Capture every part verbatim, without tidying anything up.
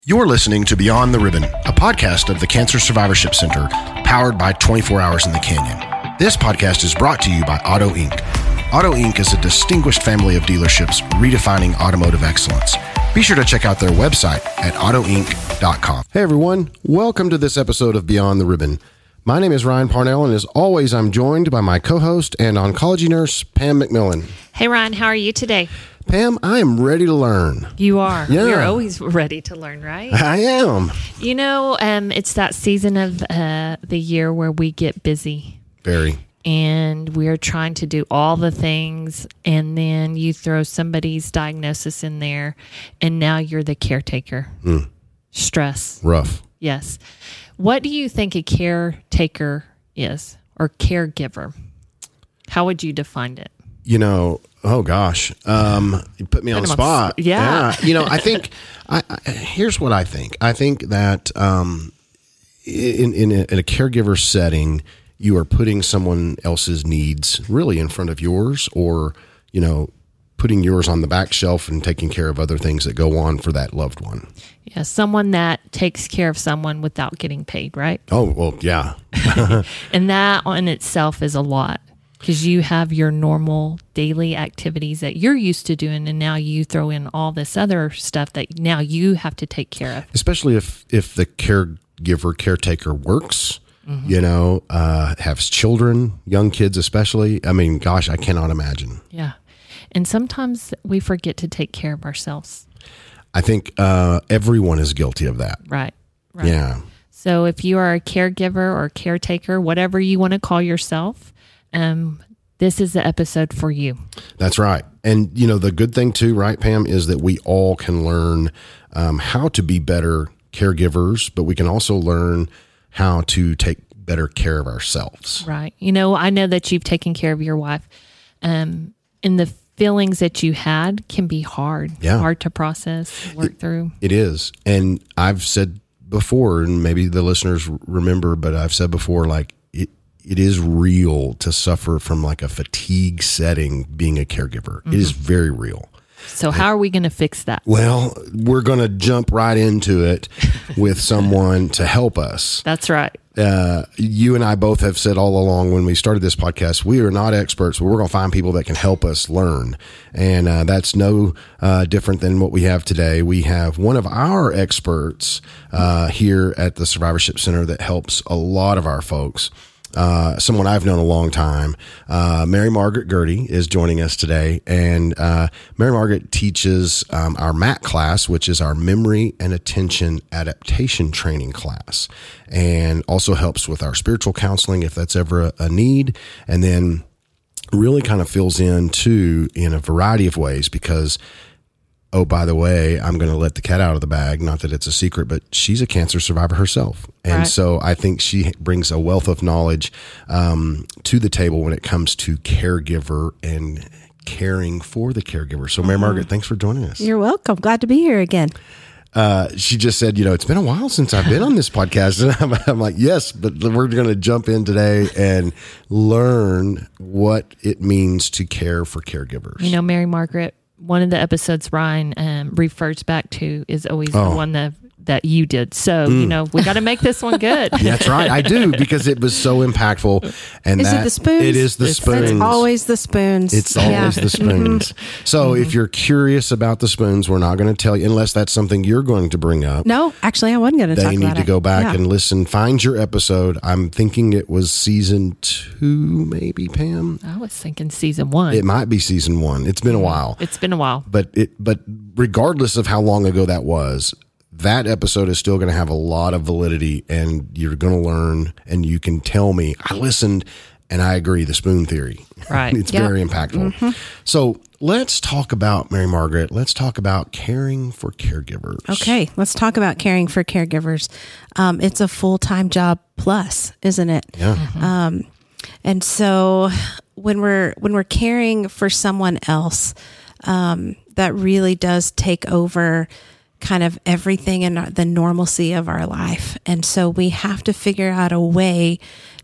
You're listening to Beyond the Ribbon, a podcast of the Cancer Survivorship Center, powered by twenty-four hours in the Canyon. This podcast is brought to you by Auto Incorporated. Auto Incorporated is a distinguished family of dealerships redefining automotive excellence. Be sure to check out their website at auto inc dot com. Hey everyone, welcome to this episode of Beyond the Ribbon. My name is Ryan Parnell, and as always, I'm joined by my co-host and oncology nurse, Pam McMillan. Hey Ryan, how are you today? Pam, I am ready to learn. You are. Yeah. You're always ready to learn, right? I am. You know, um, it's that season of uh, the year where we get busy. Very. And we're trying to do all the things, and then you throw somebody's diagnosis in there, and now you're the caretaker. Mm. Stress. Rough. Yes. What do you think a caretaker is, or caregiver? How would you define it? You know, oh gosh, um, you put me on the spot. On, yeah. yeah. You know, I think, I, I, here's what I think. I think that um, in, in, a, in a caregiver setting, you are putting someone else's needs really in front of yours, or, you know, putting yours on the back shelf and taking care of other things that go on for that loved one. Yeah, someone that takes care of someone without getting paid, right? Oh, well, yeah. And that in itself is a lot, because you have your normal daily activities that you're used to doing, and now you throw in all this other stuff that now you have to take care of. Especially if, if the caregiver, caretaker works, mm-hmm. you know, uh, has children, young kids especially. I mean, gosh, I cannot imagine. Yeah. And sometimes we forget to take care of ourselves. I think uh, everyone is guilty of that. Right. Right. Yeah. So if you are a caregiver or caretaker, whatever you want to call yourself, um, this is the episode for you. That's right. And, you know, the good thing too, right, Pam, is that we all can learn um, how to be better caregivers, but we can also learn how to take better care of ourselves. Right. You know, I know that you've taken care of your wife, um, and the feelings that you had can be hard, yeah. hard to process, work it, through. It is. And I've said before, and maybe the listeners remember, but I've said before, like, it, it is real to suffer from like a fatigue setting being a caregiver. Mm-hmm. It is very real. So how are we going to fix that? Well, we're going to jump right into it with someone to help us. That's right. Uh, you and I both have said all along when we started this podcast, we are not experts, but we're going to find people that can help us learn. And uh, that's no uh, different than what we have today. We have one of our experts uh, here at the Survivorship Center that helps a lot of our folks. Uh, someone I've known a long time, uh, Mary Margaret Gertie is joining us today. And, uh, Mary Margaret teaches, um, our M A C class, which is our memory and attention adaptation training class, and also helps with our spiritual counseling if that's ever a, a need. And then really kind of fills in too in a variety of ways, because oh, by the way, I'm going to let the cat out of the bag. Not that it's a secret, but she's a cancer survivor herself. And right. so I think she brings a wealth of knowledge um, to the table when it comes to caregiver and caring for the caregiver. So Mary mm-hmm. Margaret, thanks for joining us. You're welcome. Glad to be here again. Uh, she just said, you know, it's been a while since I've been on this podcast. And I'm, I'm like, yes, but we're going to jump in today and learn what it means to care for caregivers. You know, Mary Margaret, one of the episodes Ryan um, refers back to is always oh. the one that that you did. So, mm. you know, we got to make this one good. That's right. I do, because it was so impactful. And is that, it the spoons? It is the it's, spoons. It's always the spoons. It's always yeah. the spoons. Mm-hmm. So mm-hmm. if you're curious about the spoons, we're not going to tell you, unless that's something you're going to bring up. No, actually, I wasn't going to talk about it. They need to go back yeah. and listen. Find your episode. I'm thinking it was season two, maybe, Pam? I was thinking season one. It might be season one. It's been a while. It's been a while. But it. But regardless of how long ago that was, that episode is still going to have a lot of validity, and you're going to learn, and you can tell me, I listened and I agree, the spoon theory. Right. It's yep. very impactful. Mm-hmm. So let's talk about, Mary Margaret, let's talk about caring for caregivers. Okay. Let's talk about caring for caregivers. Um, it's a full-time job plus, isn't it? Yeah. Mm-hmm. Um, and so when we're, when we're caring for someone else, um, that really does take over kind of everything in the normalcy of our life. And so we have to figure out a way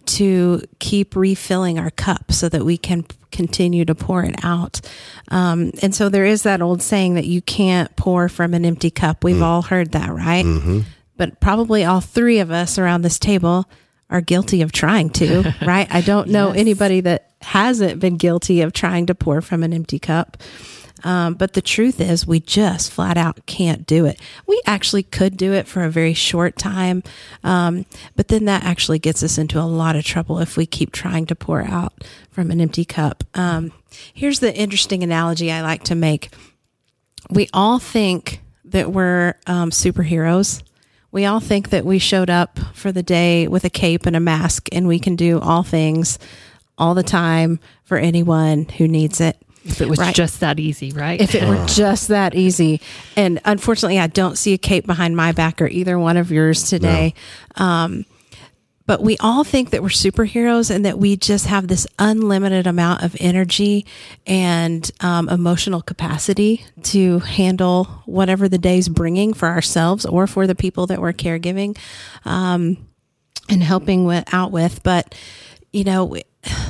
to keep refilling our cup so that we can continue to pour it out. Um, and so there is that old saying that you can't pour from an empty cup. We've mm. all heard that, right? Mm-hmm. But probably all three of us around this table are guilty of trying to, right? I don't know yes. anybody that hasn't been guilty of trying to pour from an empty cup. Um, but the truth is we just flat out can't do it. We actually could do it for a very short time. Um, but then that actually gets us into a lot of trouble if we keep trying to pour out from an empty cup. Um, here's the interesting analogy I like to make. We all think that we're um, superheroes. We all think that we showed up for the day with a cape and a mask and we can do all things all the time for anyone who needs it. If it was right? just that easy, right? If it were just that easy. And unfortunately, I don't see a cape behind my back or either one of yours today. No. Um, but we all think that we're superheroes and that we just have this unlimited amount of energy and um, emotional capacity to handle whatever the day's bringing for ourselves or for the people that we're caregiving um, and helping with, out with. But, you know, we,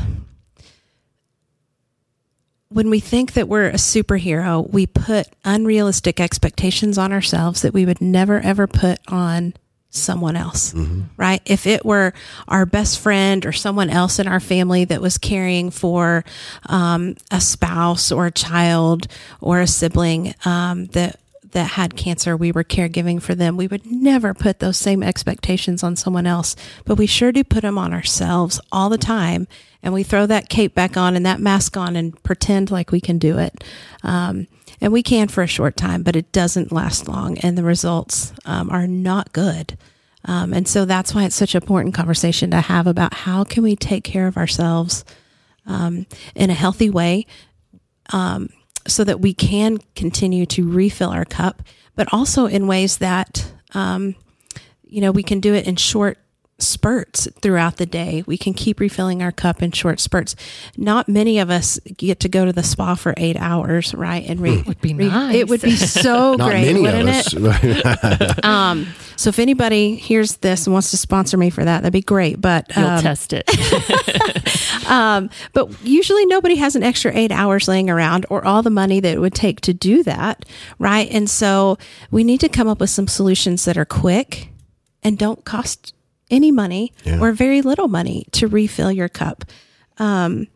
when we think that we're a superhero, we put unrealistic expectations on ourselves that we would never, ever put on someone else, mm-hmm. right? If it were our best friend or someone else in our family that was caring for um, a spouse or a child or a sibling um, that that had cancer, we were caregiving for them, we would never put those same expectations on someone else. But we sure do put them on ourselves all the time. And we throw that cape back on and that mask on and pretend like we can do it. Um, and we can for a short time, but it doesn't last long. And the results um, are not good. Um, and so that's why it's such an important conversation to have about how can we take care of ourselves um, in a healthy way, um, so that we can continue to refill our cup, but also in ways that, um, you know, we can do it in short spurts throughout the day. We can keep refilling our cup in short spurts. Not many of us get to go to the spa for eight hours, right? And re- would be re- nice. It would be so Not great, many wouldn't of us. it? um, so if anybody hears this and wants to sponsor me for that, that'd be great. But you'll um, test it. um, but usually nobody has an extra eight hours laying around or all the money that it would take to do that, right? And so we need to come up with some solutions that are quick and don't cost any money yeah. or very little money to refill your cup. Um,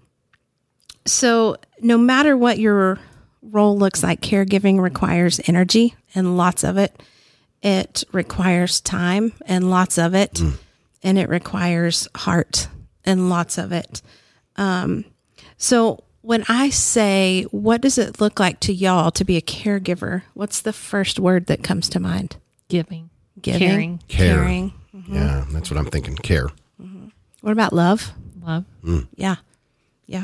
so no matter what your role looks like, caregiving requires energy and lots of it. It requires time and lots of it. Mm. And it requires heart and lots of it. Um, so when I say, what does it look like to y'all to be a caregiver? What's the first word that comes to mind? Giving. Giving. Caring. Care. Caring. Mm-hmm. Yeah, that's what I'm thinking. Care. Mm-hmm. What about love? Love. Mm. Yeah. Yeah.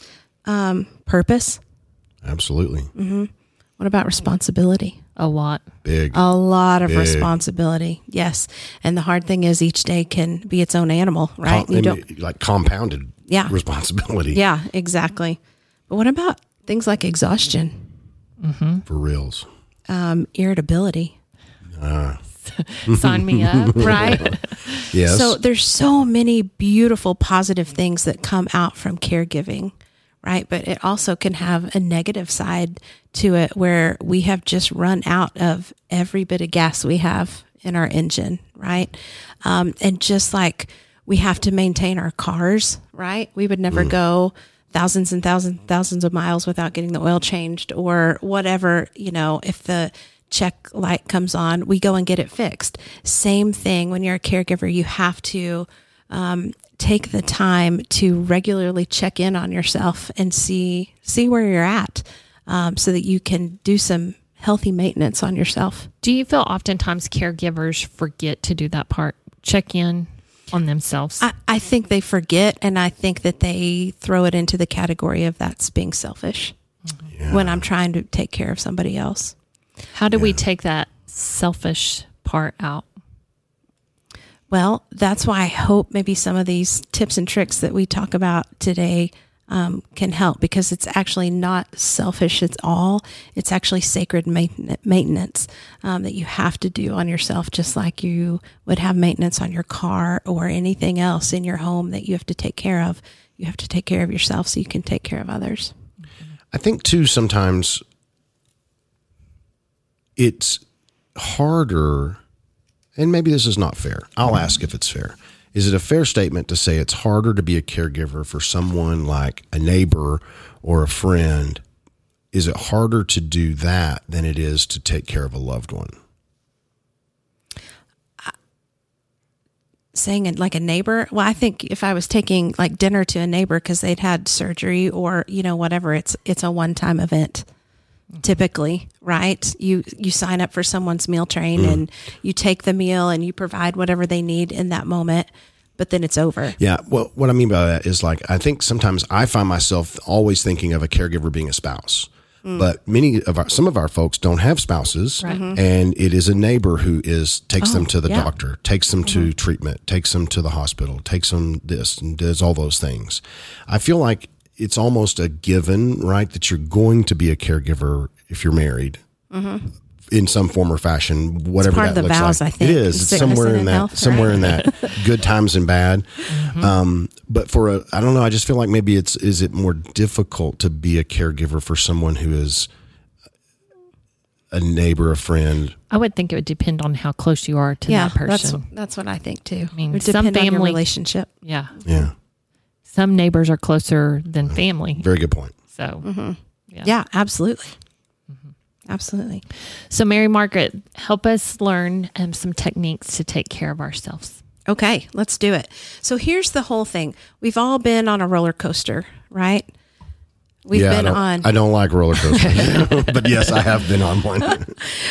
Um, purpose. Absolutely. Mm-hmm. What about responsibility? A lot. Big. A lot of Big. responsibility. Yes. And the hard thing is each day can be its own animal, right? Com- you don't like compounded yeah. responsibility. Yeah, exactly. But what about things like exhaustion? Mm-hmm. For reals. Um, irritability. Uh. Sign me up. Right? Yes. So there's so many beautiful positive things that come out from caregiving, right? But it also can have a negative side to it where we have just run out of every bit of gas we have in our engine, right? Um, and just like we have to maintain our cars, right? We would never mm. go thousands and thousands, thousands of miles without getting the oil changed or whatever, you know, if the check light comes on, we go and get it fixed. Same thing when you're a caregiver, you have to um, take the time to regularly check in on yourself and see see where you're at, um, so that you can do some healthy maintenance on yourself. Do you feel oftentimes caregivers forget to do that part? Check in on themselves? I, I think they forget, and I think that they throw it into the category of that's being selfish yeah. when I'm trying to take care of somebody else. How do yeah. we take that selfish part out? Well, that's why I hope maybe some of these tips and tricks that we talk about today um, can help, because it's actually not selfish at all. It's actually sacred mainten- maintenance um, that you have to do on yourself, just like you would have maintenance on your car or anything else in your home that you have to take care of. You have to take care of yourself so you can take care of others. I think too, sometimes it's harder, and maybe this is not fair. I'll ask if it's fair. Is it a fair statement to say it's harder to be a caregiver for someone like a neighbor or a friend? Is it harder to do that than it is to take care of a loved one? Saying it like a neighbor. Well, I think if I was taking like dinner to a neighbor because they'd had surgery or, you know, whatever, it's, it's a one-time event. Typically, right? You, you sign up for someone's meal train mm. and you take the meal and you provide whatever they need in that moment, but then it's over. Yeah. Well, what I mean by that is, like, I think sometimes I find myself always thinking of a caregiver being a spouse, mm. but many of our, some of our folks don't have spouses, right. and it is a neighbor who is, takes oh, them to the yeah. doctor, takes them mm-hmm. to treatment, takes them to the hospital, takes them this and does all those things. I feel like it's almost a given, right, that you're going to be a caregiver if you're married mm-hmm. in some form or fashion, whatever that looks vows, like. I think. It is. It's somewhere in that, health, somewhere right? in that good times and bad. Mm-hmm. Um, but for a, I don't know, I just feel like maybe it's, is it more difficult to be a caregiver for someone who is a neighbor, a friend? I would think it would depend on how close you are to yeah, that person. That's, that's what I think too. I mean, it would some depend family on your relationship. Yeah. Yeah. Some neighbors are closer than family. Very good point. So, mm-hmm. yeah. yeah, absolutely. Mm-hmm. Absolutely. So, Mary Margaret, help us learn um, some techniques to take care of ourselves. Okay, let's do it. So, here's the whole thing. We've all been on a roller coaster, right? We've yeah, been I on. I don't like roller coasters, but yes, I have been on one.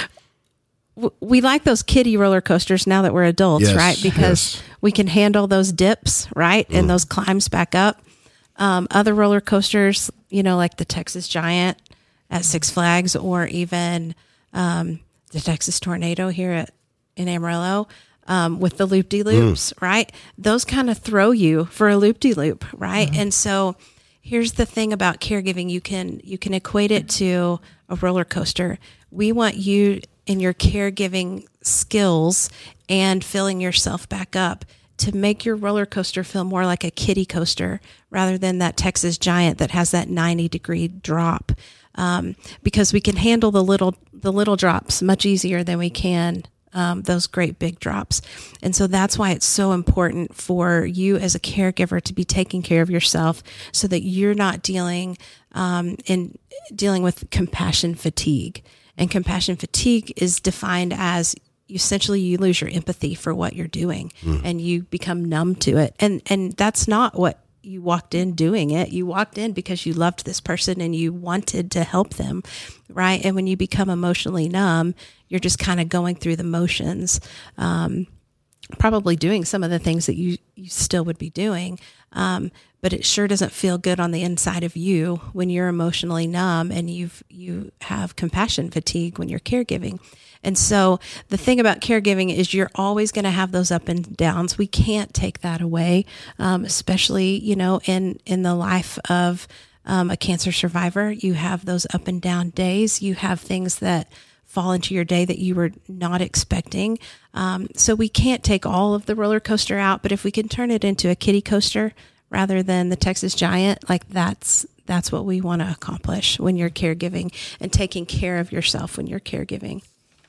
We like those kiddie roller coasters now that we're adults, yes, right? Because yes. we can handle those dips, right? Mm. And those climbs back up. Um, other roller coasters, you know, like the Texas Giant at Six Flags, or even um, the Texas Tornado here at in Amarillo um, with the loop-de-loops, mm. right? Those kind of throw you for a loop-de-loop, right? Mm-hmm. And so here's the thing about caregiving. You can, you can equate it to a roller coaster. We want you in your caregiving skills and filling yourself back up to make your roller coaster feel more like a kiddie coaster rather than that Texas Giant that has that ninety degree drop. Um, because we can handle the little, the little drops much easier than we can um, those great big drops. And so that's why it's so important for you as a caregiver to be taking care of yourself so that you're not dealing um, in dealing with compassion fatigue. And compassion fatigue is defined as essentially you lose your empathy for what you're doing mm. and you become numb to it. And and that's not what you walked in doing it. You walked in because you loved this person and you wanted to help them, right? And when you become emotionally numb, you're just kind of going through the motions, um, probably doing some of the things that you, you still would be doing. Um, but it sure doesn't feel good on the inside of you when you're emotionally numb and you've, you have compassion fatigue when you're caregiving. And so the thing about caregiving is you're always going to have those up and downs. We can't take that away, um, especially, you know, in, in the life of um, a cancer survivor. You have those up and down days. You have things that fall into your day that you were not expecting. Um, so we can't take all of the roller coaster out, but if we can turn it into a kiddie coaster rather than the Texas Giant, like that's that's what we want to accomplish when you're caregiving and taking care of yourself when you're caregiving.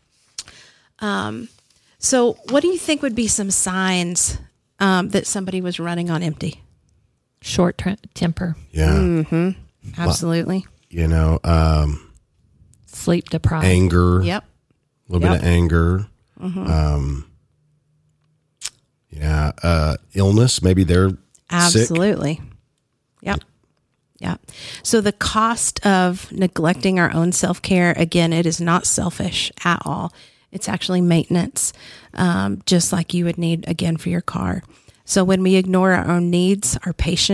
Um, so what do you think would be some signs um, that somebody was running on empty? Short tra- temper. Yeah. Mm-hmm. Absolutely. You know, um, sleep deprived. Anger. Yep. A little yep. bit of anger. Mm-hmm. Um, yeah. Uh, illness. Maybe they're Absolutely. Sick. Yep. Yeah. So the cost of neglecting our own self-care, again, it is not selfish at all. It's actually maintenance, um, just like you would need, again, for your car. So when we ignore our own needs, our patience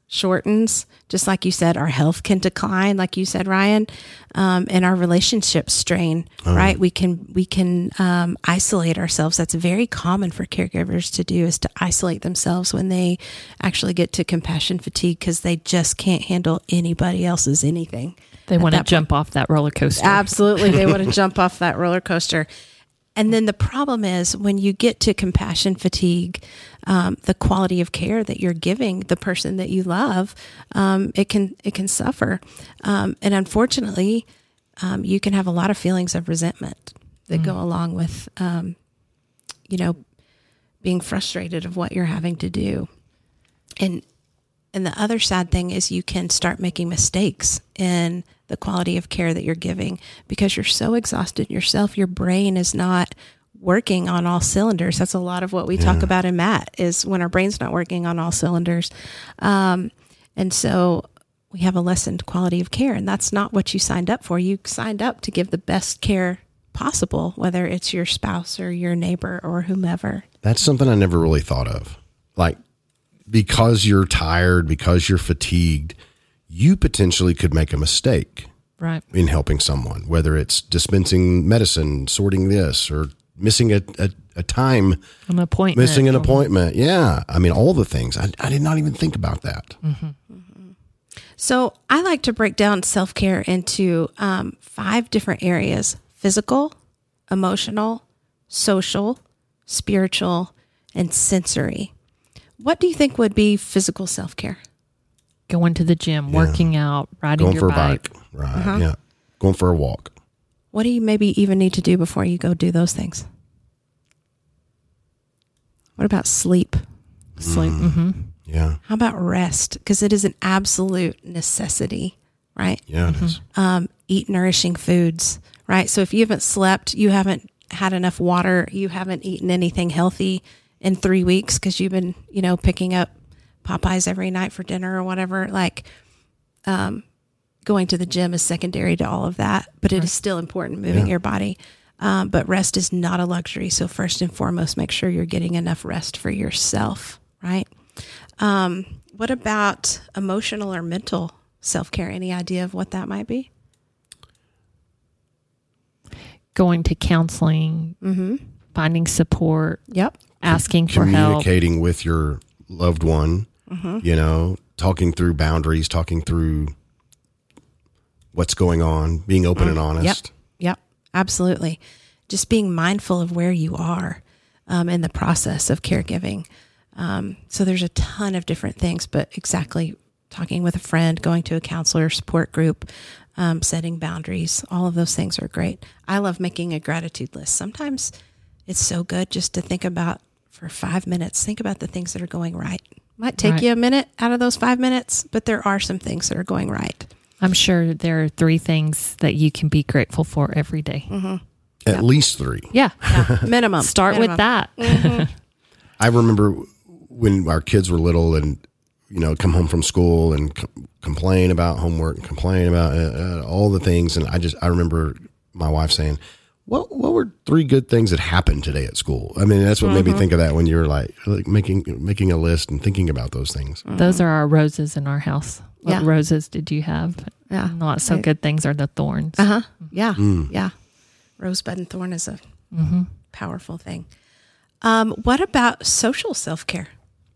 shortens, just like you said, our health can decline, like you said, Ryan, um, and our relationships strain, Oh. right? We can, we can, um, isolate ourselves. That's very common for caregivers to do, is to isolate themselves when they actually get to compassion fatigue, because they just can't handle anybody else's anything. They at want to that jump off that roller coaster. Absolutely. They want to jump off that roller coaster. And then the problem is when you get to compassion fatigue, um, the quality of care that you're giving the person that you love, um, it can, it can suffer. Um, and unfortunately, um, you can have a lot of feelings of resentment that mm. go along with, um, you know, being frustrated of what you're having to do. And, and the other sad thing is you can start making mistakes in the quality of care that you're giving, because you're so exhausted yourself. Your brain is not working on all cylinders. That's a lot of what we yeah. talk about in M A T, is when our brain's not working on all cylinders. Um, and so we have a lessened quality of care, and that's not what you signed up for. You signed up to give the best care possible, whether it's your spouse or your neighbor or whomever. That's something I never really thought of. Like, because you're tired, because you're fatigued, you potentially could make a mistake right. in helping someone, whether it's dispensing medicine, sorting this, or missing a, a, a time, an appointment, missing an appointment. Yeah. I mean, all the things. I, I did not even think about that. Mm-hmm. Mm-hmm. So I like to break down self-care into um, five different areas: physical, emotional, social, spiritual, and sensory. What do you think would be physical self-care? Going to the gym, Yeah. working out, riding Going your for bike. a bike. Right. Uh-huh. Yeah. Going for a walk. What do you maybe even need to do before you go do those things? What about sleep? Sleep. Mm-hmm. Yeah. How about rest? Because it is an absolute necessity, right? Yeah, it Mm-hmm. is. Um, eat nourishing foods, right? So if you haven't slept, you haven't had enough water, you haven't eaten anything healthy in three weeks because you've been, you know, picking up Popeyes every night for dinner or whatever, like, um, going to the gym is secondary to all of that, but it Right. is still important, moving Yeah. your body. Um, but rest is not a luxury. So first and foremost, make sure you're getting enough rest for yourself, right? Um, what about emotional or mental self-care? Any idea of what that might be? Going to counseling, Mm-hmm. finding support, Yep. asking for help. Communicating with your loved one, Mm-hmm. you know, talking through boundaries, talking through what's going on, being open Mm. and honest. Yep. Absolutely. Just being mindful of where you are um, in the process of caregiving. Um, so there's a ton of different things, but exactly talking with a friend, going to a counselor, support group, um, setting boundaries, all of those things are great. I love making a gratitude list. Sometimes it's so good just to think about for five minutes, think about the things that are going right. Might take Right. you a minute out of those five minutes, but there are some things that are going right. I'm sure there are three things that you can be grateful for every day. Mm-hmm. At Yeah. least three. Yeah. Minimum. Start Minimum. with that. Mm-hmm. I remember when our kids were little and, you know, come home from school and c- complain about homework and complain about uh, uh, all the things. And I just, I remember my wife saying, what, what were three good things that happened today at school? I mean, that's what made me think of that when you were like, like making, making a list and thinking about those things. Those are our roses in our house. What Yeah. roses did you have? Yeah. Not so Right. good things are the thorns. Uh-huh. Yeah. Mm. Yeah. Rosebud and thorn is a Mm-hmm. powerful thing. Um, what about social self-care?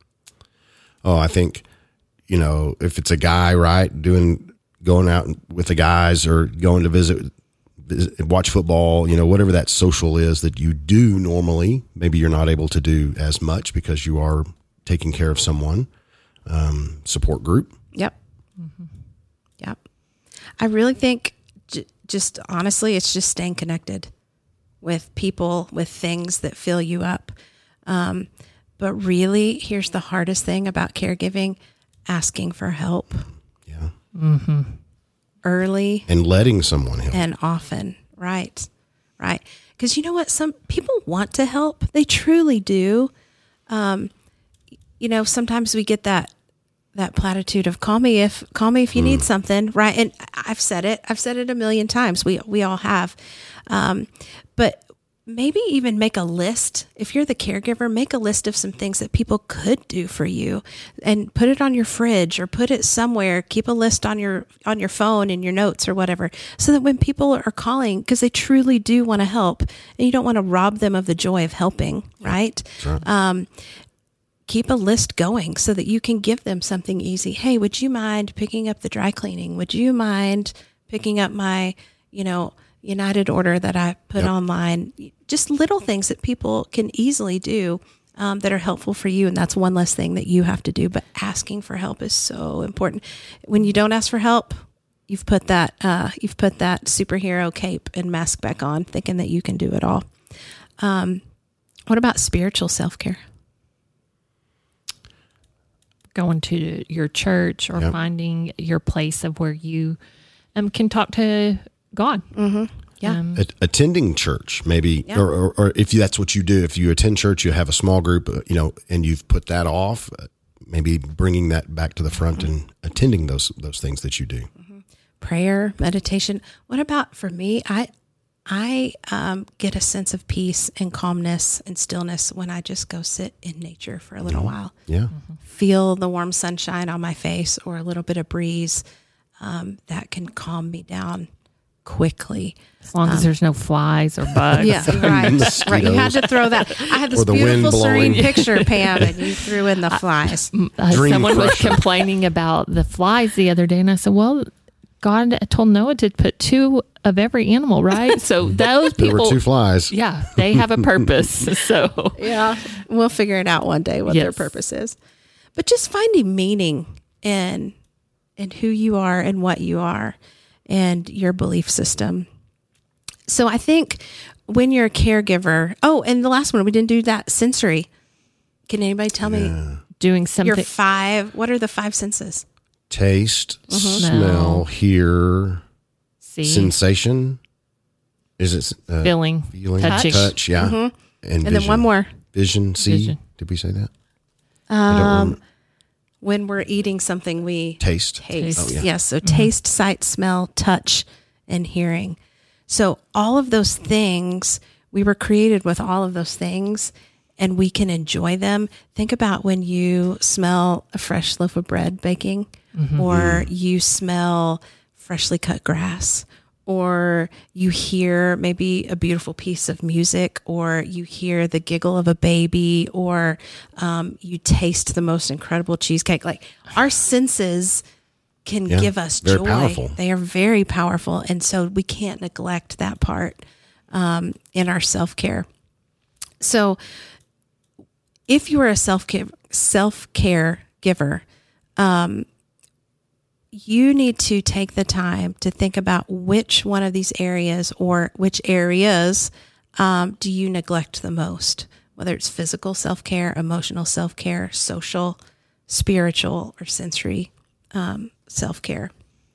Oh, I think, you know, if it's a guy, right, doing, going out with the guys or going to visit, visit, watch football, you know, whatever that social is that you do normally, maybe you're not able to do as much because you are taking care of someone, um, support group. Yep. Yep. I really think j- just honestly, it's just staying connected with people, with things that fill you up. Um, but really, here's the hardest thing about caregiving, asking for help Yeah. Mm-hmm. early And letting someone help. and often. Right. Right. Because you know what? Some people want to help. They truly do. Um, you know, sometimes we get that that platitude of call me if call me if you need something, right? And I've said it. I've said it a million times. We we all have. Um, but maybe even make a list. If you're the caregiver, make a list of some things that people could do for you and put it on your fridge or put it somewhere. Keep a list on your, on your phone in your notes or whatever, so that when people are calling, because they truly do want to help and you don't want to rob them of the joy of helping, right? Right. Um, keep a list going so that you can give them something easy. Hey, would you mind picking up the dry cleaning? Would you mind picking up my, you know, United order that I put Yep. online? Just little things that people can easily do um, that are helpful for you. And that's one less thing that you have to do. But asking for help is so important. When you don't ask for help, you've put that, uh, you've put that superhero cape and mask back on, thinking that you can do it all. Um, what about spiritual self-care? Going to your church or Yep. finding your place of where you um, can talk to God. Mm-hmm. Yeah. Um, At- attending church, maybe, Yeah. or, or, or if you, that's what you do, if you attend church, you have a small group, uh, you know, and you've put that off, uh, maybe bringing that back to the front Mm-hmm. and attending those, those things that you do. Prayer, meditation. What about for me? I, I um, get a sense of peace and calmness and stillness when I just go sit in nature for a little while. Yeah. Feel the warm sunshine on my face or a little bit of breeze. Um, that can calm me down quickly. as long as there's no flies or bugs. Yeah, right. Mosquitoes. Right. You had to throw that. I had this Or the wind beautiful serene blowing. picture, Pam, and you threw in the flies. Uh, Dream someone was crusher. complaining about the flies the other day, and I said, well, God told Noah to put two of every animal, right? So those There people, were two flies. yeah, they have a purpose. So Yeah. We'll figure it out one day what their Yes. purpose is. But just finding meaning in in who you are and what you are and your belief system. So I think when you're a caregiver, oh, and the last one, we didn't do that sensory. Can anybody tell me doing your something. five, what are the five senses? Taste, Mm-hmm. smell, Smell. hear, See, sensation. Is it uh, feeling, feeling, touching. touch? Yeah. And, And vision. then one more. Vision, see. Vision. Did we say that? I don't Um, remember. when we're eating something, we Taste. taste. Oh, yeah. Yes. So taste, sight, smell, touch, and hearing. So all of those things, we were created with all of those things and we can enjoy them. Think about when you smell a fresh loaf of bread baking or you smell freshly cut grass or you hear maybe a beautiful piece of music or you hear the giggle of a baby or um, you taste the most incredible cheesecake. Like our senses can Yeah, give us very joy. powerful. They are very powerful. And so we can't neglect that part um, in our self-care. So if you are a self-care, self-care giver, um, you need to take the time to think about which one of these areas or which areas um, do you neglect the most, whether it's physical self-care, emotional self-care, social, spiritual, or sensory um, self-care.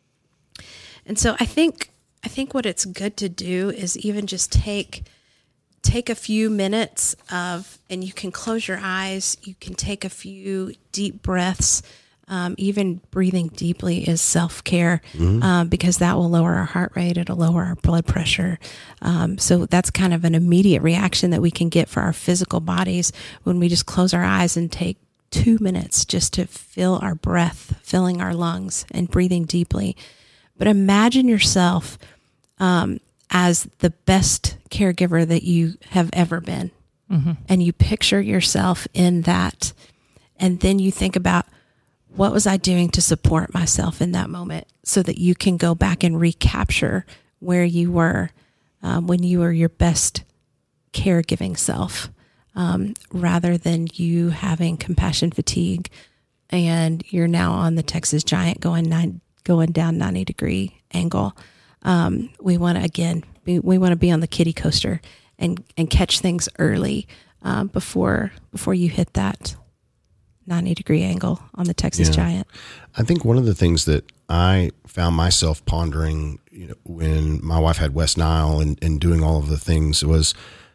And so I think I think what it's good to do is even just take take a few minutes of, and you can close your eyes, you can take a few deep breaths. Um, even breathing deeply is self-care um, because that will lower our heart rate. It'll lower our blood pressure. Um, so that's kind of an immediate reaction that we can get for our physical bodies when we just close our eyes and take two minutes just to feel our breath, filling our lungs and breathing deeply. But imagine yourself um, as the best caregiver that you have ever been. Mm-hmm. And you picture yourself in that. And then you think about, what was I doing to support myself in that moment so that you can go back and recapture where you were um, when you were your best caregiving self, um, rather than you having compassion fatigue and you're now on the Texas Giant going nine, going down ninety degree angle. Um, we want to, again, be, we want to be on the kiddie coaster and, and catch things early um, before before you hit that ninety degree angle on the Texas Yeah. Giant. I think one of the things that I found myself pondering, you know, when my wife had West Nile and, and doing all of the things was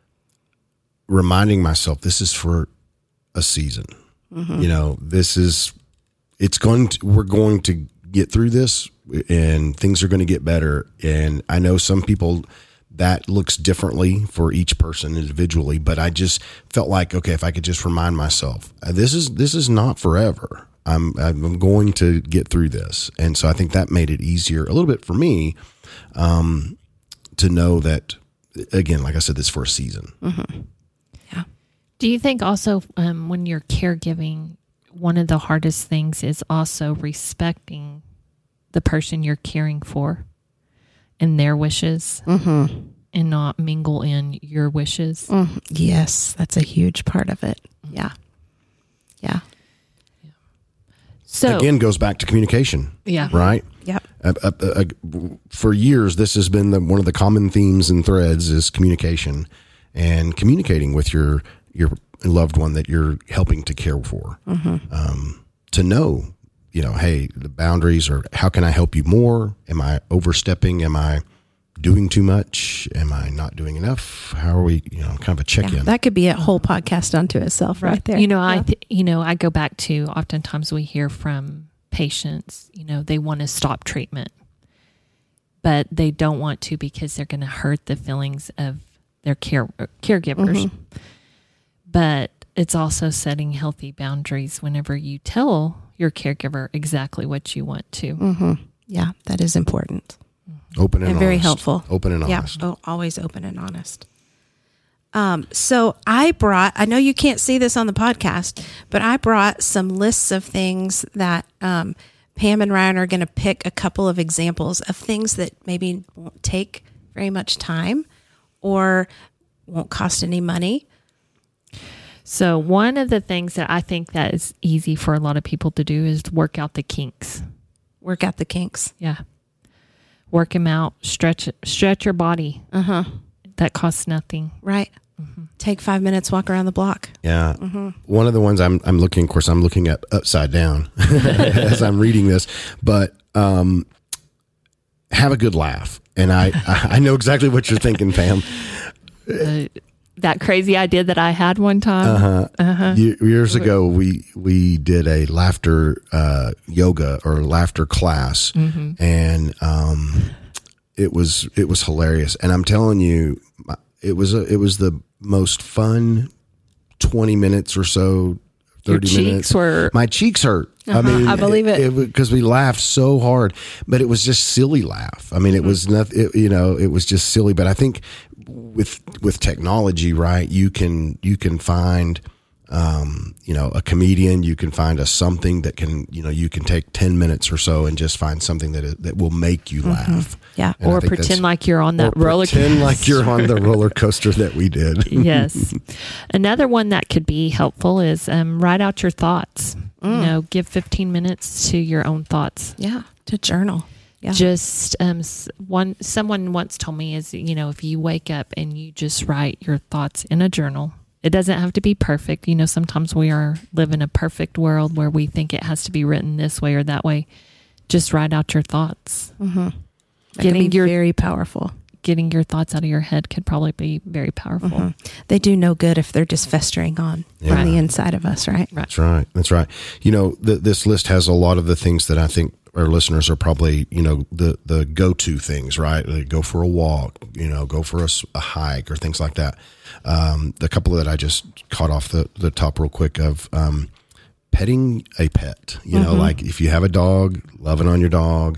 reminding myself this is for a season. You know, this is, it's going to, we're going to get through this and things are going to get better. And I know some people, that looks differently for each person individually. But I just felt like, okay, if I could just remind myself, this is this is not forever. I'm I'm going to get through this, and so I think that made it easier a little bit for me um, to know that. Again, like I said, this is for a season. Mm-hmm. Yeah. Do you think also um, when you're caregiving, one of the hardest things is also respecting the person you're caring for and their wishes, Mm-hmm. and not mingle in your wishes? Mm-hmm. Yes, that's a huge part of it. Yeah. Yeah. So Again, goes back to communication, yeah, right? Yep. Uh, uh, uh, for years, this has been the, one of the common themes and threads is communication and communicating with your your loved one that you're helping to care for. Mm-hmm. Um, to know, you know, hey, the boundaries are, how can I help you more? Am I overstepping? Am I doing too much? Am I not doing enough? How are we, you know, kind of a check-in. Yeah, that could be a whole podcast unto itself right, there. You know, I Yeah. th- you know I go back to oftentimes we hear from patients, you know, they want to stop treatment, but they don't want to because they're going to hurt the feelings of their care caregivers. Mm-hmm. But it's also setting healthy boundaries whenever you tell your caregiver exactly what you want to. Mm-hmm. Yeah, that is important. Open and, And very honest. helpful. Open and Yeah, honest. oh, always open and honest. Um, so I brought, I know you can't see this on the podcast, but I brought some lists of things that um, Pam and Ryan are going to pick a couple of examples of things that maybe won't take very much time or won't cost any money. So one of the things that I think that is easy for a lot of people to do is work out the kinks. Work out the kinks. Yeah. Work them out, stretch stretch your body. Uh-huh. That costs nothing. Right. Take five minutes, walk around the block. Yeah. One of the ones I'm I'm looking, of course, I'm looking at upside down as I'm reading this, but um, have a good laugh. And I, I know exactly what you're thinking, Pam. Uh, that crazy idea that I had one time. Uh-huh. Uh-huh. Ye- Years ago, we we did a laughter uh, yoga or laughter class, Mm-hmm. and um, it was it was hilarious. And I'm telling you, it was a, it was the most fun twenty minutes or so. Your thirty cheeks minutes. were- My cheeks hurt. I Uh-huh, mean, I believe it. because we laughed so hard, but it was just silly laugh. I mean, it was nothing. It, you know, it was just silly. But I think with with technology, right? You can you can find. Um, you know, a comedian, you can find a something that can, you know, you can take ten minutes or so and just find something that is, that will make you laugh. Yeah. And I Or think pretend that's- like you're on or that roller coaster. pretend like you're on the roller coaster that we did. Yes. Another one that could be helpful is um, write out your thoughts. You know, give fifteen minutes to your own thoughts. Yeah. To journal. Yeah. Just um, s- one. Someone once told me is, you know, if you wake up and you just write your thoughts in a journal, it doesn't have to be perfect. You know, sometimes we are live in a perfect world where we think it has to be written this way or that way. Just write out your thoughts. Mm-hmm. That Getting can be your- very powerful. Getting your thoughts out of your head could probably be very powerful. Mhm. They do no good if they're just festering on Yeah. on the inside of us, right? That's right. That's right. You know, th- this list has a lot of the things that I think our listeners are probably, you know, the, the go-to things, right? Like go for a walk, you know, go for a, s- a hike or things like that. Um, the couple that I just caught off the, the top real quick of, um, petting a pet, you know, like if you have a dog, loving on your dog.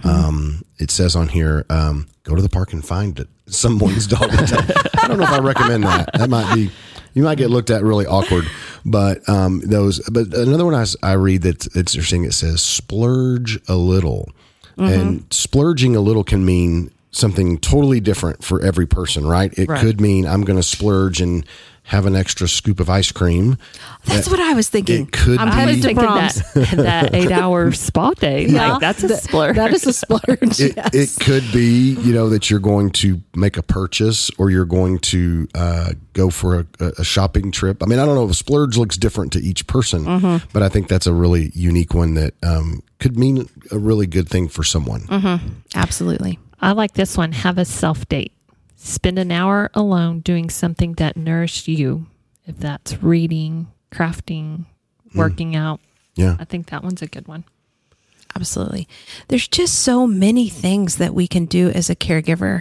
Um, it says on here, um, go to the park and find it. Someone's dog. I don't know if I recommend that. That might be, you might get looked at really awkward, but, um, those, but another one I, s- I read that it's interesting. It says splurge a little, and splurging a little can mean something totally different for every person, right? It Right. could mean I'm going to splurge and have an extra scoop of ice cream. That's what I was thinking. It could I'm be- I headed was to thinking Brahms. that, that eight hour spa day. Yeah. Like, that's a That- splurge. That is a splurge. It, yes. it could be, you know, that you're going to make a purchase or you're going to uh, go for a, a shopping trip. I mean, I don't know if a splurge looks different to each person, Mm-hmm. but I think that's a really unique one that um, could mean a really good thing for someone. Mm-hmm. Absolutely. I like this one. Have a self date. Spend an hour alone doing something that nourished you. If that's reading, crafting, working out. Yeah. I think that one's a good one. Absolutely. There's just so many things that we can do as a caregiver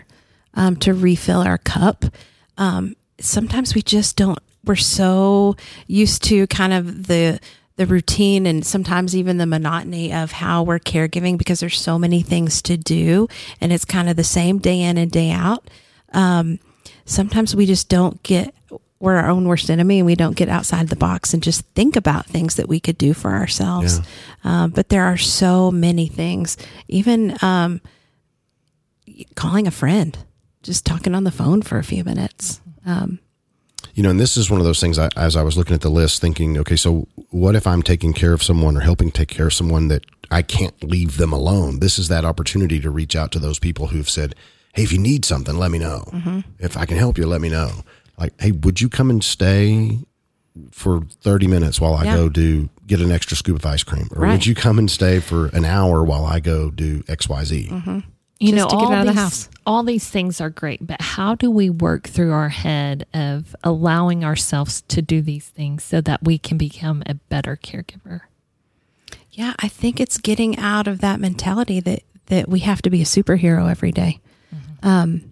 um, to refill our cup. Um, sometimes we just don't, we're so used to kind of the, the routine and sometimes even the monotony of how we're caregiving because there's so many things to do and it's kind of the same day in and day out. Um, sometimes we just don't get, we're our own worst enemy and we don't get outside the box and just think about things that we could do for ourselves. Yeah. Um, but there are so many things, even, um, calling a friend, just talking on the phone for a few minutes. Um, You know, and this is one of those things I, as I was looking at the list thinking, okay, so what if I'm taking care of someone or helping take care of someone that I can't leave them alone? This is that opportunity to reach out to those people who've said, hey, if you need something, let me know. Mm-hmm. If I can help you, let me know. Like, hey, would you come and stay for thirty minutes while I yeah. go do, get an extra scoop of ice cream? Or right. would you come and stay for an hour while I go do X, Y, Z? Mm-hmm. You Just know, to get all out of these, the house. All these things are great, but how do we work through our head of allowing ourselves to do these things so that we can become a better caregiver? Yeah, I think it's getting out of that mentality that, that we have to be a superhero every day. Mm-hmm. Um,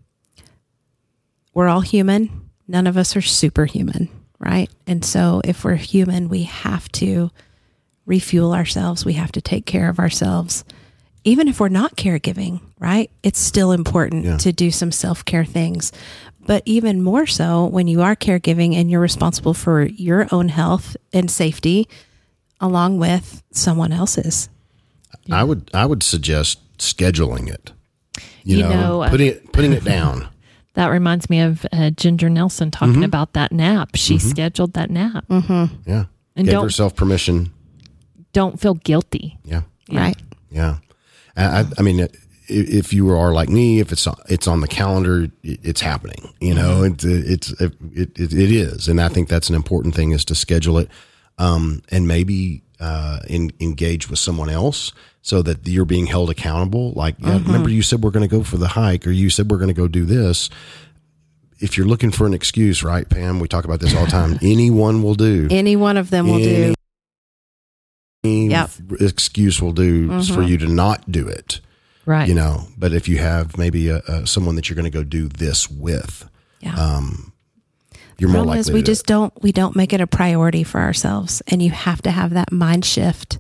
we're all human. None of us are superhuman, right? And so if we're human, we have to refuel ourselves. We have to take care of ourselves. Even if we're not caregiving, right? It's still important yeah. to do some self-care things. But even more so when you are caregiving and you're responsible for your own health and safety along with someone else's. I would I would suggest scheduling it. You, you know, know, putting it putting it down. That reminds me of uh, Ginger Nelson talking mm-hmm. about that nap. She mm-hmm. scheduled that nap. Mm-hmm. Yeah. And Gave don't, herself permission. Don't feel guilty. Yeah. yeah. Right. Yeah. I, I mean, if you are like me, if it's it's on the calendar, it's happening. You know, mm-hmm. it's it's it, it it is, and I think that's an important thing is to schedule it, um, and maybe uh, in, engage with someone else so that you're being held accountable. Like, yeah, mm-hmm. remember you said we're going to go for the hike, or you said we're going to go do this. If you're looking for an excuse, right, Pam? We talk about this all the time. Anyone will do. Any one of them will Any, do. Yep. Excuse will do mm-hmm. for you to not do it. Right. You know, but if you have maybe a, a someone that you're going to go do this with, yeah. um, you're more likely is to we do just it. don't, we don't make it a priority for ourselves. And you have to have that mind shift,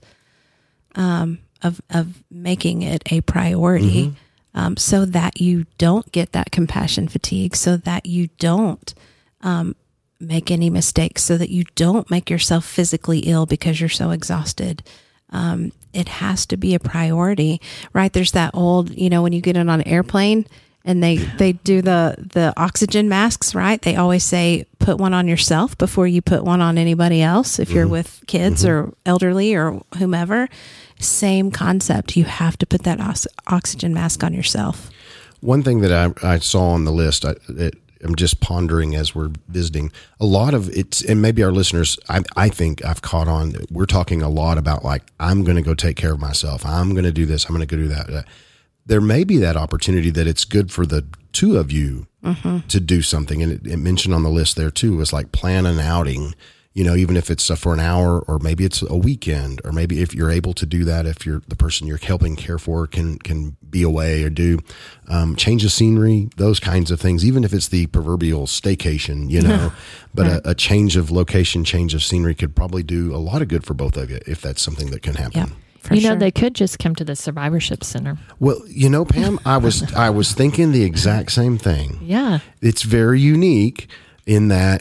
um, of, of making it a priority, mm-hmm. um, so that you don't get that compassion fatigue, so that you don't, um, make any mistakes, so that you don't make yourself physically ill because you're so exhausted. Um, it has to be a priority, right? There's that old, you know, when you get in on an airplane and they, they do the, the oxygen masks, right? They always say, put one on yourself before you put one on anybody else. If mm-hmm. you're with kids mm-hmm. or elderly or whomever, same concept. You have to put that ox- oxygen mask on yourself. One thing that I, I saw on the list, I, it, I'm just pondering as we're visiting a lot of it's, and maybe our listeners, I, I think I've caught on, we're talking a lot about like, I'm going to go take care of myself. I'm going to do this. I'm going to go do that. There may be that opportunity that it's good for the two of you mm-hmm. to do something. And it, it mentioned on the list there too, is like plan an outing, you know, even if it's for an hour or maybe it's a weekend, or maybe if you're able to do that, if you're the person you're helping care for can, can be away or do, um, change of scenery, those kinds of things, even if it's the proverbial staycation, you know, but right. a, a change of location, change of scenery could probably do a lot of good for both of you if that's something that can happen. Yep. For you know, sure. they could just come to the survivorship center. Well, you know, Pam, I was, I was thinking the exact same thing. Yeah. It's very unique in that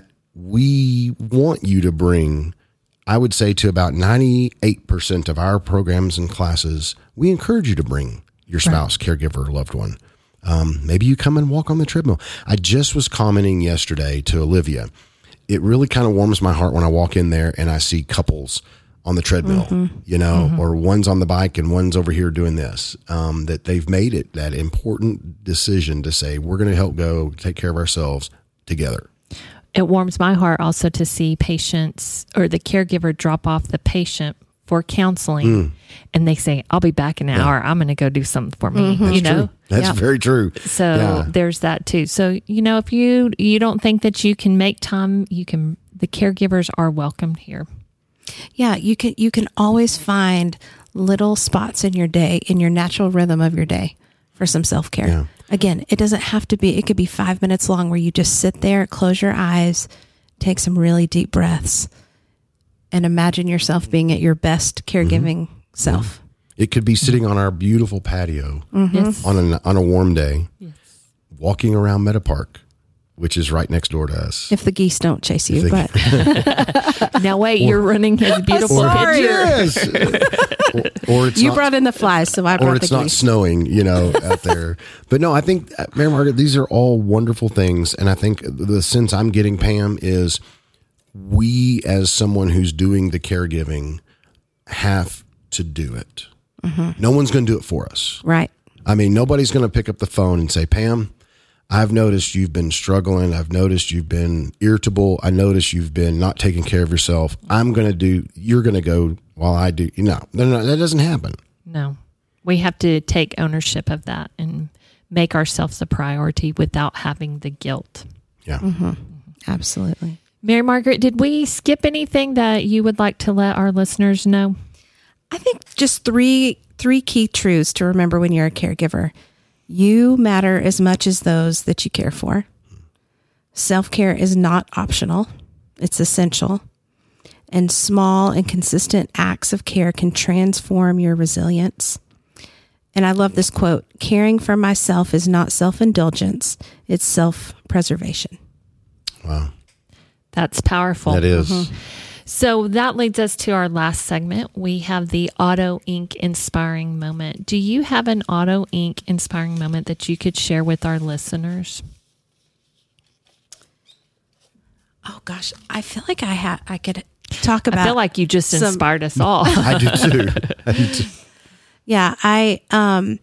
we want you to bring, I would say to about ninety-eight percent of our programs and classes, we encourage you to bring your spouse, right. caregiver, loved one. Um, maybe you come and walk on the treadmill. I just was commenting yesterday to Olivia. It really kind of warms my heart when I walk in there and I see couples on the treadmill, mm-hmm. you know, mm-hmm. or one's on the bike and one's over here doing this, um, that they've made it that important decision to say, we're going to help go take care of ourselves together. It warms my heart also to see patients or the caregiver drop off the patient for counseling mm. and they say, I'll be back in an yeah. hour. I'm going to go do something for me. Mm-hmm. You know, true. That's yeah. very true. So yeah. there's that too. So, you know, if you, you don't think that you can make time, you can, the caregivers are welcomed here. Yeah. You can, you can always find little spots in your day, in your natural rhythm of your day for some self-care. Yeah. Again, it doesn't have to be, it could be five minutes long where you just sit there, close your eyes, take some really deep breaths, and imagine yourself being at your best caregiving mm-hmm. self. It could be sitting on our beautiful patio Mm-hmm. Yes. on a, on a warm day, Yes. walking around Meta Park, which is right next door to us. If the geese don't chase you, If but Now wait, you're running his beautiful sorry. picture. Yes. or, or it's you not, brought in the flies, so I or brought it's the not geese. snowing, you know, out there. But no, I think, uh, Mary Margaret, these are all wonderful things. And I think the sense I'm getting, Pam, is we, as someone who's doing the caregiving, have to do it. Mm-hmm. No one's going to do it for us. Right. I mean, nobody's going to pick up the phone and say, Pam, I've noticed you've been struggling. I've noticed you've been irritable. I noticed you've been not taking care of yourself. I'm going to do, you're going to go while I do. No, no, no, that doesn't happen. No, we have to take ownership of that and make ourselves a priority without having the guilt. Yeah. Mm-hmm. Absolutely. Mary Margaret, did we skip anything that you would like to let our listeners know? I think just three three key truths to remember when you're a caregiver. You matter as much as those that you care for. Self-care is not optional. It's essential. And small and consistent acts of care can transform your resilience. And I love this quote, caring for myself is not self-indulgence, it's self-preservation. Wow. That's powerful. That is. Mm-hmm. So that leads us to our last segment. We have the Auto Ink Inspiring Moment. Do you have an Auto Ink Inspiring Moment that you could share with our listeners? Oh gosh, I feel like I ha- I could talk about I feel like you just some- inspired us all. I do too. I do too. Yeah, I um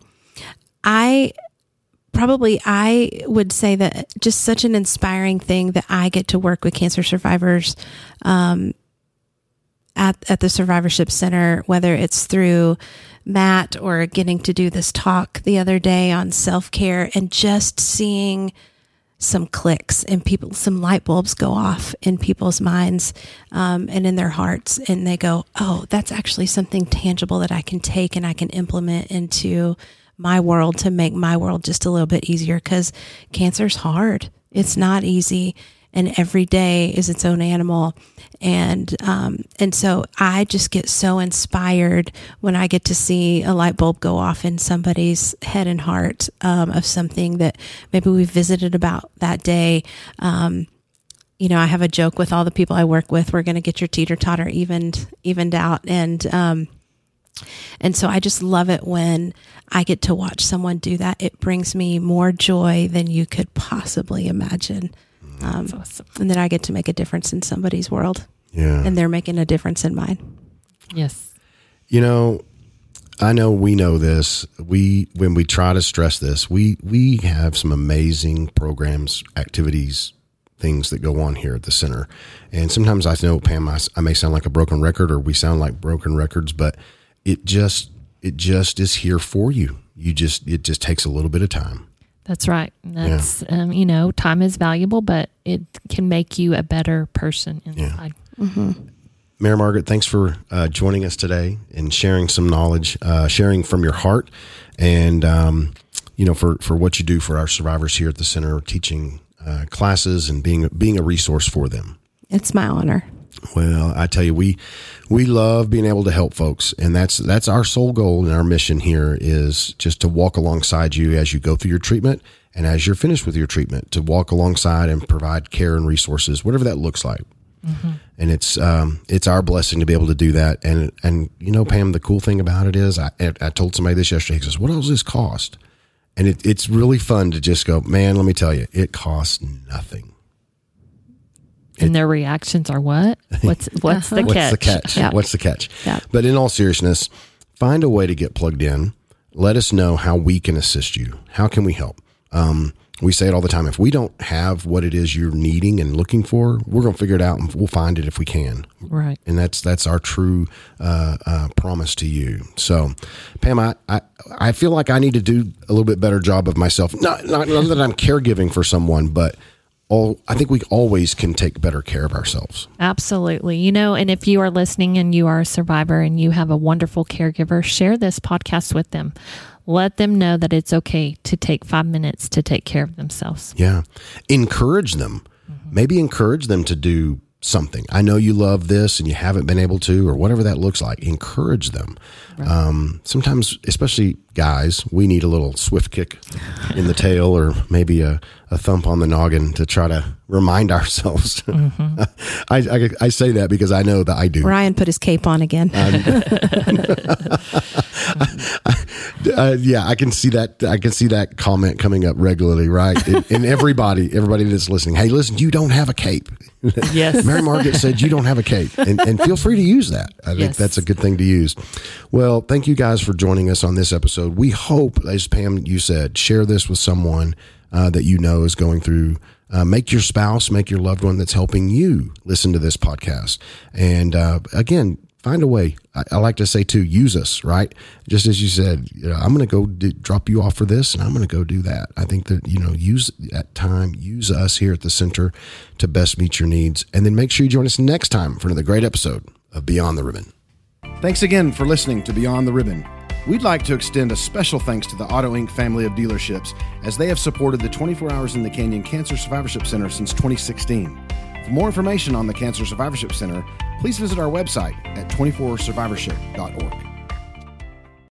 I probably I would say that just such an inspiring thing that I get to work with cancer survivors um at at the Survivorship Center, whether it's through Matt or getting to do this talk the other day on self-care and just seeing some clicks and people, some light bulbs go off in people's minds um, and in their hearts. And they go, oh, that's actually something tangible that I can take and I can implement into my world to make my world just a little bit easier, because cancer's hard. It's not easy. And every day is its own animal. And, um, and so I just get so inspired when I get to see a light bulb go off in somebody's head and heart, um, of something that maybe we visited about that day. Um, you know, I have a joke with all the people I work with, we're going to get your teeter totter evened, evened out. And, um, and so I just love it when I get to watch someone do that. It brings me more joy than you could possibly imagine. Um, That's awesome. And then I get to make a difference in somebody's world, Yeah. and they're making a difference in mine. Yes. You know, I know we know this. We, when we try to stress this, we, we have some amazing programs, activities, things that go on here at the center. And sometimes I know, Pam, I, I may sound like a broken record, or we sound like broken records, but it just, it just is here for you. You just, it just takes a little bit of time. That's right. That's, yeah. um, you know, time is valuable, but it can make you a better person inside. Yeah. Mm-hmm. Mary Margaret, thanks for uh, joining us today and sharing some knowledge, uh, sharing from your heart, and, um, you know, for, for what you do for our survivors here at the center, teaching uh, classes and being, being a resource for them. It's my honor. Well, I tell you, we we love being able to help folks, and that's that's our sole goal and our mission here is just to walk alongside you as you go through your treatment, and as you're finished with your treatment, to walk alongside and provide care and resources, whatever that looks like. Mm-hmm. And it's um, it's our blessing to be able to do that. And and you know, Pam, the cool thing about it is, I I told somebody this yesterday. He says, "What does this cost?" And it, it's really fun to just go, man. Let me tell you, it costs nothing. And their reactions are what? What's what's the What's catch? the catch? Yep. What's the catch? Yep. But in all seriousness, find a way to get plugged in. Let us know how we can assist you. How can we help? Um, we say it all the time. If we don't have what it is you're needing and looking for, we're going to figure it out, and we'll find it if we can. Right. And that's that's our true uh, uh, promise to you. So, Pam, I, I I feel like I need to do a little bit better job of myself. Not not, not that I'm caregiving for someone, but all, I think we always can take better care of ourselves. Absolutely. You know, and if you are listening and you are a survivor and you have a wonderful caregiver, share this podcast with them. let them know that it's okay to take five minutes to take care of themselves. Yeah. Encourage them. Mm-hmm. Maybe encourage them to do something. I know you love this and you haven't been able to, or whatever that looks like. Encourage them. Right. Um, sometimes, especially guys, we need a little swift kick in the tail, or maybe a, a thump on the noggin to try to remind ourselves. Mm-hmm. I, I, I say that because I know that I do. Ryan put his cape on again. uh, yeah, I can see that. I can see that comment coming up regularly, right? And, and everybody, everybody that's listening, hey, listen, you don't have a cape. Yes. Mary Margaret said you don't have a cape, and, and feel free to use that. I think yes. that's a good thing to use. Well, thank you guys for joining us on this episode. We hope, as Pam, you said, share this with someone uh, that you know is going through. Uh, make your spouse, make your loved one that's helping you listen to this podcast. And uh, again, find a way. I, I like to say too, use us, right? Just as you said, you know, I'm going to go do, drop you off for this, and I'm going to go do that. I think that, you know, use that time, use us here at the center to best meet your needs. And then make sure you join us next time for another great episode of Beyond the Ribbon. Thanks again for listening to Beyond the Ribbon. We'd like to extend a special thanks to the Auto Incorporated family of dealerships, as they have supported the twenty-four Hours in the Canyon Cancer Survivorship Center since twenty sixteen. For more information on the Cancer Survivorship Center, please visit our website at twenty-four survivorship dot org.